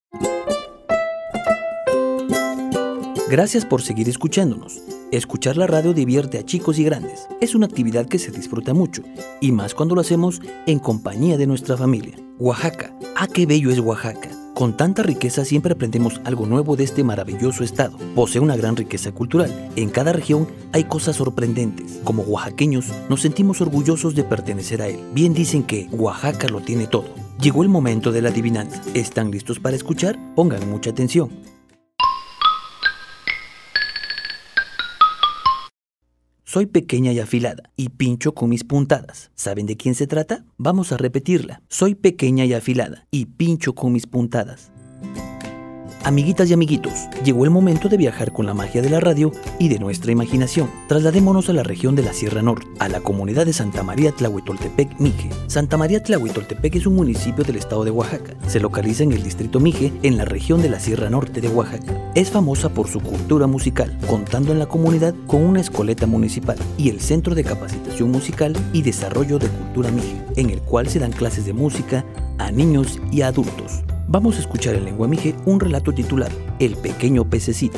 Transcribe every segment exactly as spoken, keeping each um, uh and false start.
Gracias por seguir escuchándonos. Escuchar la radio divierte a chicos y grandes. Es una actividad que se disfruta mucho, y más cuando lo hacemos en compañía de nuestra familia. Oaxaca. ¡Ah, qué bello es Oaxaca! Con tanta riqueza siempre aprendemos algo nuevo de este maravilloso estado. Posee una gran riqueza cultural. En cada región hay cosas sorprendentes. Como oaxaqueños nos sentimos orgullosos de pertenecer a él. Bien dicen que Oaxaca lo tiene todo. Llegó el momento de la adivinanza. ¿Están listos para escuchar? Pongan mucha atención. Soy pequeña y afilada, y pincho con mis puntadas. ¿Saben de quién se trata? Vamos a repetirla. Soy pequeña y afilada, y pincho con mis puntadas. Amiguitas y amiguitos, llegó el momento de viajar con la magia de la radio y de nuestra imaginación. Trasladémonos a la región de la Sierra Norte, a la comunidad de Santa María Tlahuitoltepec, Mije. Santa María Tlahuitoltepec es un municipio del estado de Oaxaca. Se localiza en el distrito Mije, en la región de la Sierra Norte de Oaxaca. Es famosa por su cultura musical, contando en la comunidad con una escoleta municipal y el Centro de Capacitación Musical y Desarrollo de Cultura Mije, en el cual se dan clases de música a niños y a adultos. Vamos a escuchar en lengua mije un relato titulado El pequeño pececito.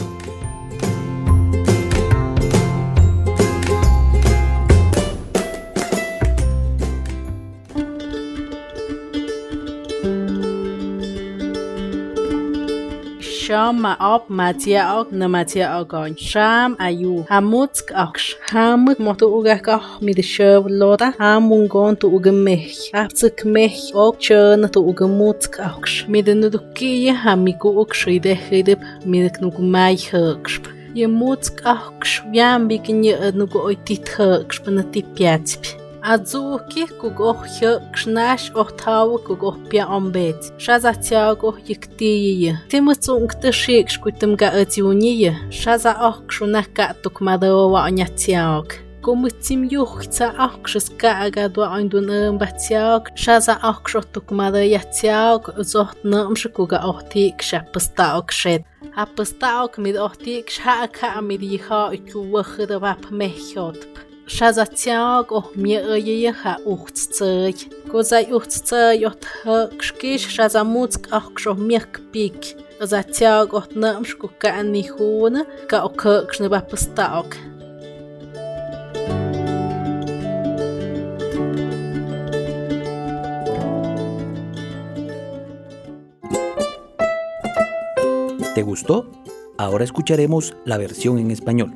Sham ma op matia ok na matia ogon sham ayu hamutsk aksh hamuk motu ugaka mi de shab loda hamungon tu ugemeh apsik meh ok chön tu ugemutsk aksh mi de nuduki hamiku ukshide hidip mi de knugumai hksh ye mutsk aksh yam bikinye nugu oitit hksh panati piatsp Azuki kugo hkshnash ohtaw kugo pia ombet shaza tiago yiktiye timutsung tshik skutum ga atiuniye shaza okshuna ka tukmado wa anyatiag Komutim yuchta akshska agado andun batiag shaza aksho tukmado yatiag zoht namshkuga ohti kshapstaog shed hapstaog mid ohti kshaka mid yiha ikuwkhda wap mehjot Shazatiag oh mir ye ha uchtzay Kozay uchtzay ot kshkish shazamutsk aksho mirk pik Zatiag ot namshku ka anihuna ka ok kshna pastaog ¿Te gustó? Ahora escucharemos la versión en español.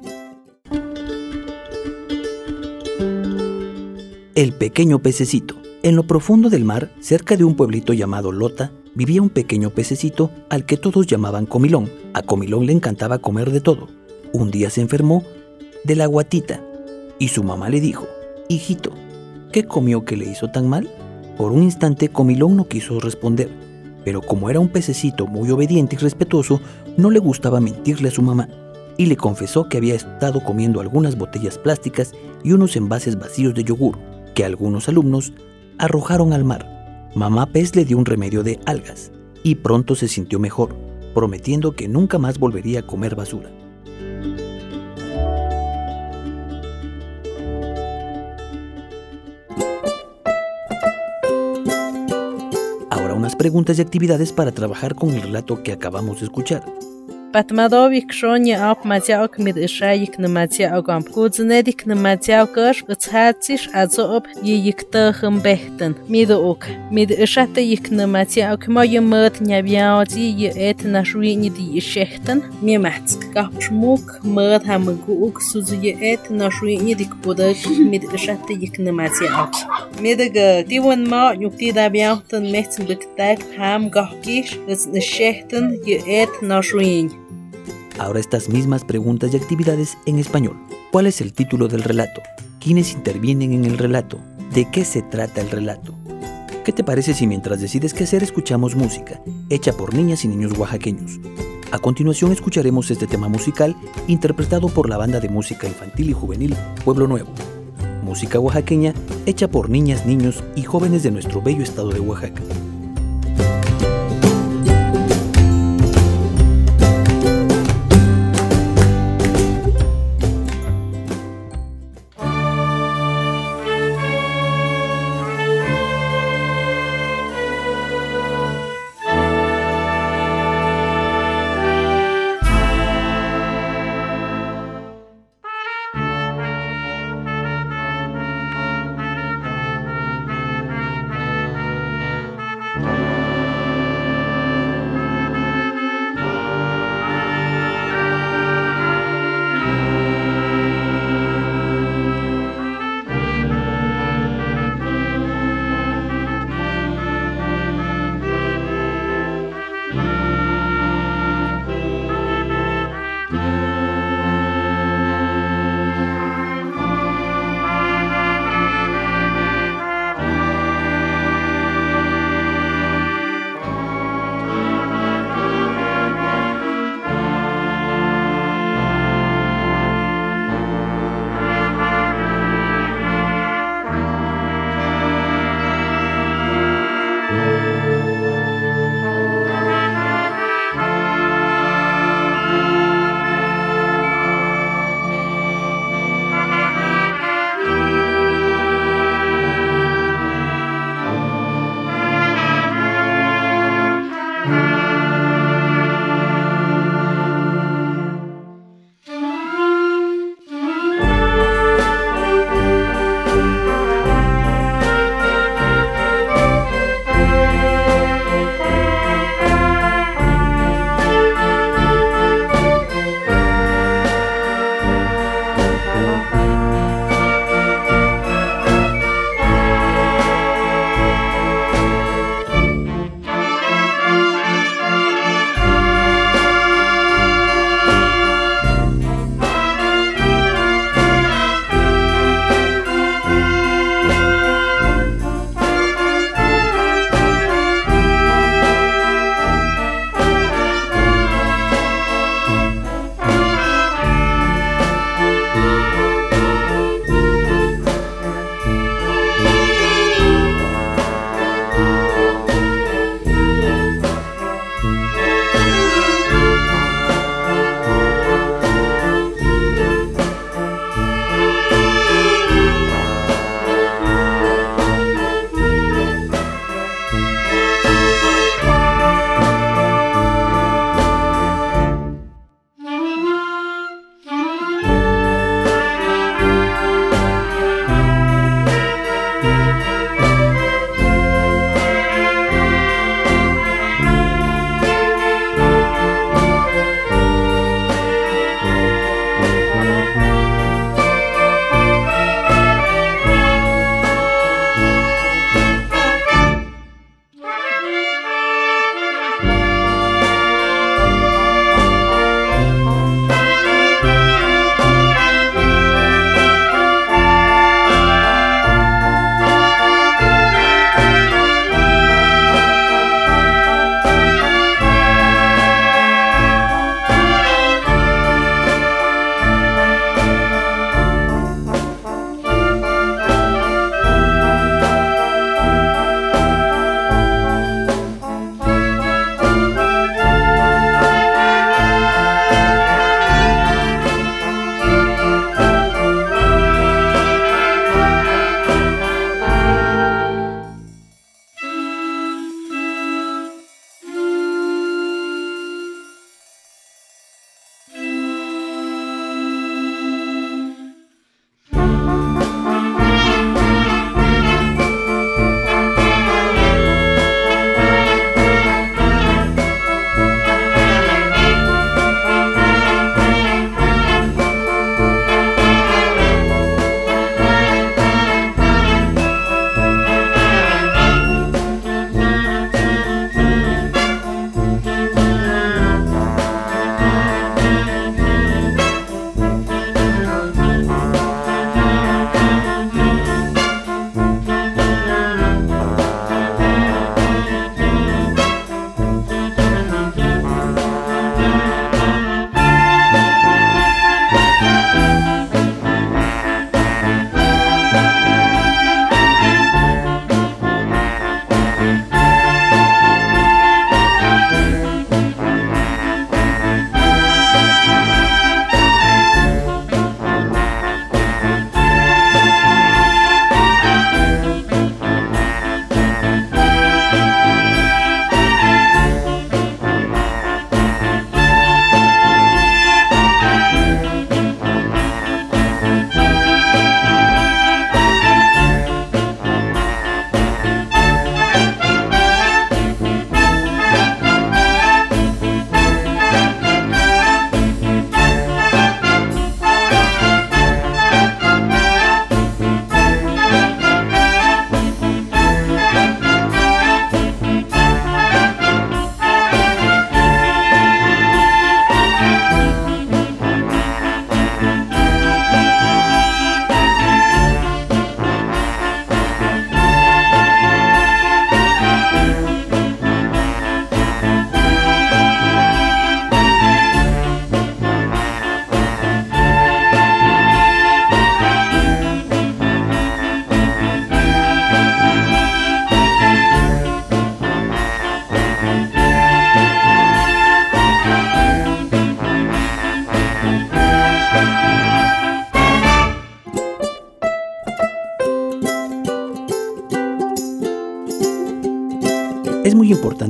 El pequeño pececito. En lo profundo del mar, cerca de un pueblito llamado Lota, vivía un pequeño pececito al que todos llamaban Comilón. A Comilón le encantaba comer de todo. Un día se enfermó de la guatita y su mamá le dijo: «Hijito, ¿qué comió que le hizo tan mal?». Por un instante Comilón no quiso responder, pero como era un pececito muy obediente y respetuoso, no le gustaba mentirle a su mamá, y le confesó que había estado comiendo algunas botellas plásticas y unos envases vacíos de yogur que algunos alumnos arrojaron al mar. Mamá Pez le dio un remedio de algas y pronto se sintió mejor, prometiendo que nunca más volvería a comer basura. Ahora unas preguntas y actividades para trabajar con el relato que acabamos de escuchar. Patmadovik shonya op matiaok mid ishayik na matiaokam kudzenedik na matiaokash utshatsish azob yikta humbehten midok mid ishata yik na matiaok moye mut nyabiaoti ye et na shwini di shechten mimatsk kapshmuk mut hamguk suzi et na shwini dik podak mid ishata yik na matiaok midaga diwan ma yukti da biauten mehten diktak ham gahkish uz shechten ye et na shwini. Ahora estas mismas preguntas y actividades en español. ¿Cuál es el título del relato? ¿Quiénes intervienen en el relato? ¿De qué se trata el relato? ¿Qué te parece si mientras decides qué hacer escuchamos música, hecha por niñas y niños oaxaqueños? A continuación escucharemos este tema musical interpretado por la banda de música infantil y juvenil Pueblo Nuevo. Música oaxaqueña hecha por niñas, niños y jóvenes de nuestro bello estado de Oaxaca.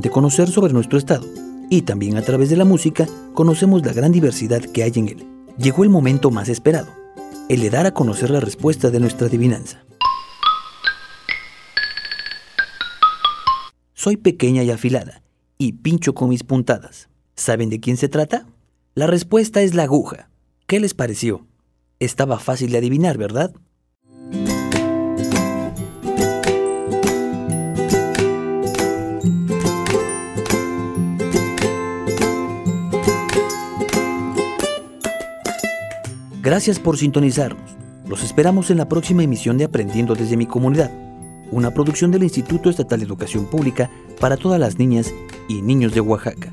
importante conocer sobre nuestro estado y también a través de la música conocemos la gran diversidad que hay en él. Llegó el momento más esperado, el de dar a conocer la respuesta de nuestra adivinanza. Soy pequeña y afilada y pincho con mis puntadas. ¿Saben de quién se trata? La respuesta es la aguja. ¿Qué les pareció? Estaba fácil de adivinar, ¿verdad? Gracias por sintonizarnos. Los esperamos en la próxima emisión de Aprendiendo desde mi comunidad, una producción del Instituto Estatal de Educación Pública para todas las niñas y niños de Oaxaca.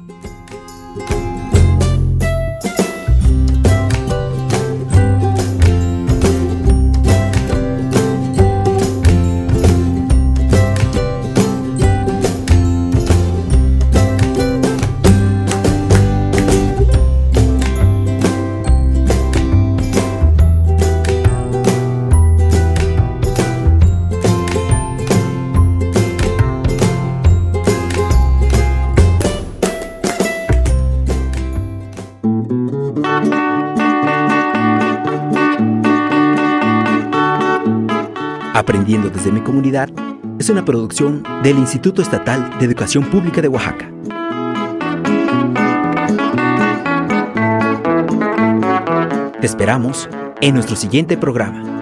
Aprendiendo desde mi comunidad es una producción del Instituto Estatal de Educación Pública de Oaxaca. Te esperamos en nuestro siguiente programa.